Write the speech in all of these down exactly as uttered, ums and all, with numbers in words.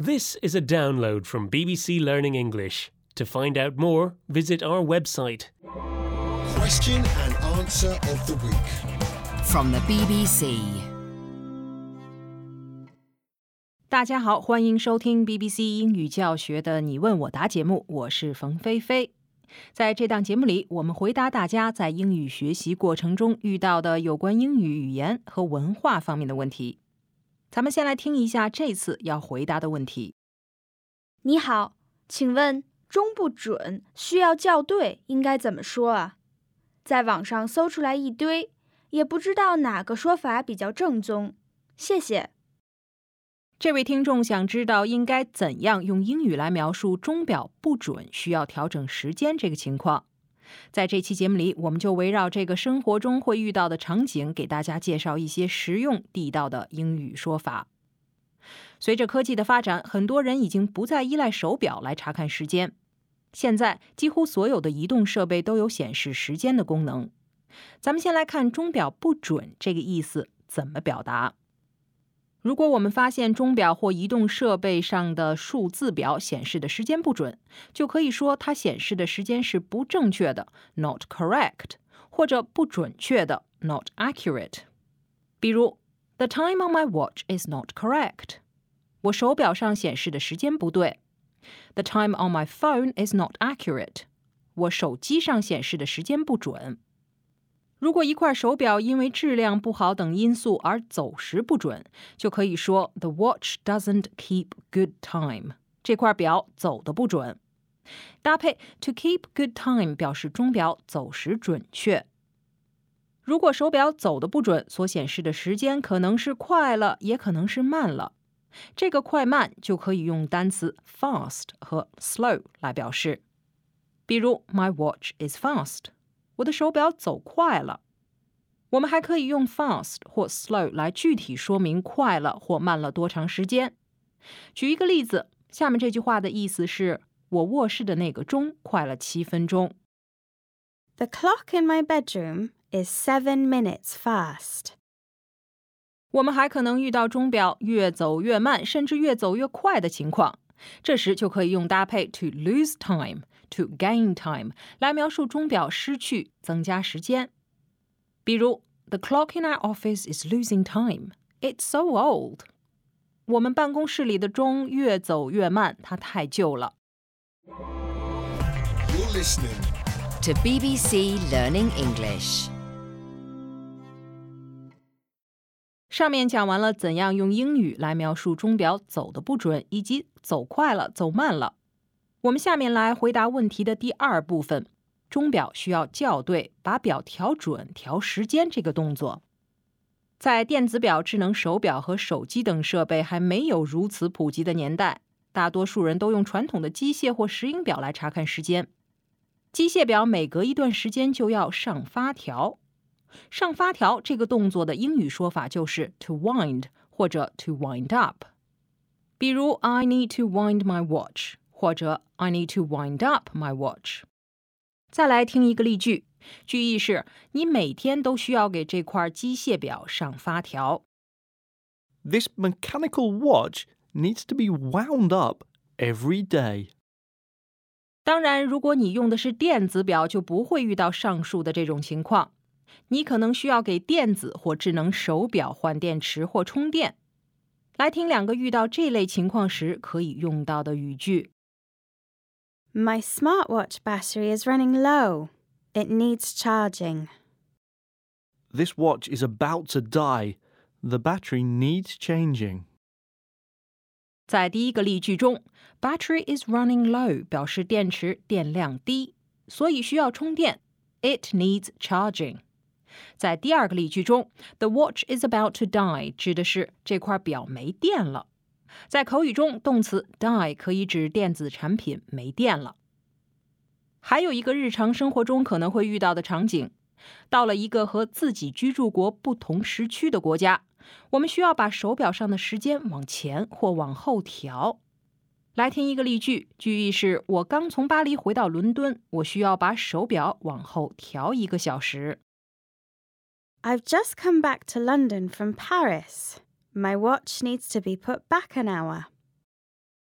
This is a download from B B C Learning English. To find out more, visit our website. Question and answer of the week. From the B B C. 大家好，欢迎收听 B B C 英语教学的你问我答节目，我是冯菲菲。在这档节目里，我们回答大家在英语学习过程中遇到的有关英语语言和文化方面的问题。咱们先来听一下这次要回答的问题。 你好，请问中不准需要校对应该怎么说啊？在网上搜出来一堆，也不知道哪个说法比较正宗。谢谢。 这位听众想知道应该怎样用英语来描述钟表不准需要调整时间这个情况。在这期节目里，我们就围绕这个生活中会遇到的场景，给大家介绍一些实用地道的英语说法。随着科技的发展，很多人已经不再依赖手表来查看时间。现在几乎所有的移动设备都有显示时间的功能。咱们先来看钟表不准这个意思怎么表达。如果我们发现钟表或移动设备上的数字表显示的时间不准，就可以说它显示的时间是不正确的 not correct， 或者不准确的 not accurate。 比如 The time on my watch is not correct， 我手表上显示的时间不对。 The time on my phone is not accurate， 我手机上显示的时间不准。如果一块手表因为质量不好等因素而走时不准，就可以说 The watch doesn't keep good time， 这块表走得不准。搭配 to keep good time 表示钟表走时准确。如果手表走得不准，所显示的时间可能是快了，也可能是慢了。这个快慢就可以用单词 fast 和 slow 来表示。比如 My watch is fast，我的手表走快了。我们还可以用 fast 或 slow 来具体说明快了或慢了多长时间。举一个例子，下面这句话的意思是我卧室的那个钟快了七分钟。 The clock in my bedroom is seven minutes fast。 我们还可能遇到钟表越走越慢，甚至越走越快的情况，这时就可以用搭配 to lose time、to gain time 来描述钟表失去、增加时间。比如 The clock in our office is losing time. It's so old. 我们办公室里的钟越走越慢，它太旧了。 You're listening To B B C Learning English. 上面讲完了怎样用英语来描述钟表走得不准，以及走快了、走慢了。我们下面来回答问题的第二部分，钟表需要校对，把表调准、调时间这个动作。在电子表、智能手表和手机等设备还没有如此普及的年代，大多数人都用传统的机械或石英表来查看时间。机械表每隔一段时间就要上发条。上发条这个动作的英语说法就是 to wind 或者 to wind up。 比如 I need to wind my watch， 或者 I need to wind up my watch。 再来听一个例句，句意是你每天都需要给这块机械表上发条。 This mechanical watch needs to be wound up every day. 当然，如果你用的是电子表，就不会遇到上述的这种情况。你可能需要给电子或智能手表换电池或充电。来听两个遇到这类情况时可以用到的语句。 My smartwatch battery is running low. It needs charging. This watch is about to die. The battery needs changing. 在第一个例句中 Battery is running low 表示电池电量低，所以需要充电。 It needs charging。在第二个例句中 The watch is about to die 指的是这块表没电了。在口语中，动词 die 可以指电子产品没电了。还有一个日常生活中可能会遇到的场景，到了一个和自己居住国不同时区的国家，我们需要把手表上的时间往前或往后调。来听一个例句，句意是我刚从巴黎回到伦敦，我需要把手表往后调一个小时。 I've just come back to London from Paris. My watch needs to be put back an hour.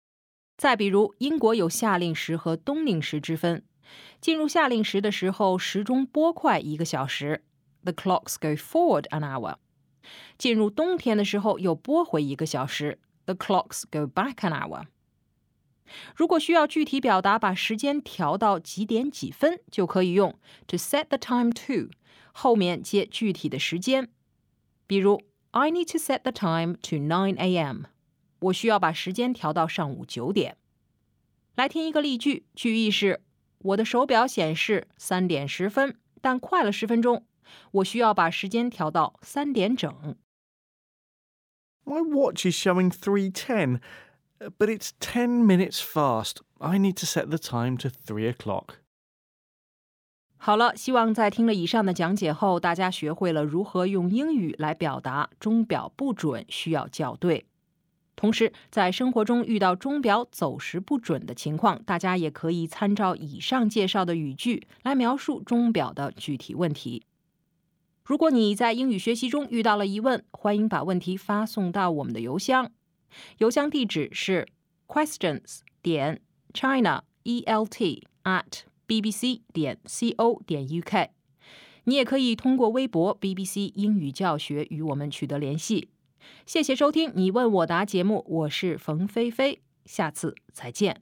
再比如，英国有夏令时和冬令时之分。进入夏令时的时候，时钟拨快一个小时 ，The clocks go forward an hour。进入冬天的时候，又拨回一个小时 ，The clocks go back an hour。如果需要具体表达把时间调到几点几分，就可以用 to set the time to， 后面接具体的时间。比如 I need to set the time to nine a m 我需要把时间调到上午九点。来听一个例句，句意是我的手表显示三点十分，但快了十分钟，我需要把时间调到三点整。 My watch is showing three ten, but it's ten minutes fast. I need to set the time to three o'clock. 好了，希望在听了以上的讲解后，大家学会了如何用英语来表达钟表不准，需要校对。同时，在生活中遇到钟表走时不准的情况，大家也可以参照以上介绍的语句来描述钟表的具体问题。如果你在英语学习中遇到了疑问，欢迎把问题发送到我们的邮箱，邮箱地址是 questions 点 china e l t at b b c 点 c o 点 u k。你也可以通过微博 B B C 英语教学与我们取得联系。谢谢收听你问我答节目，我是冯菲菲，下次再见。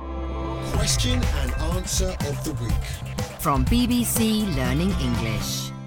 Question and answer of the week. From B B C Learning English.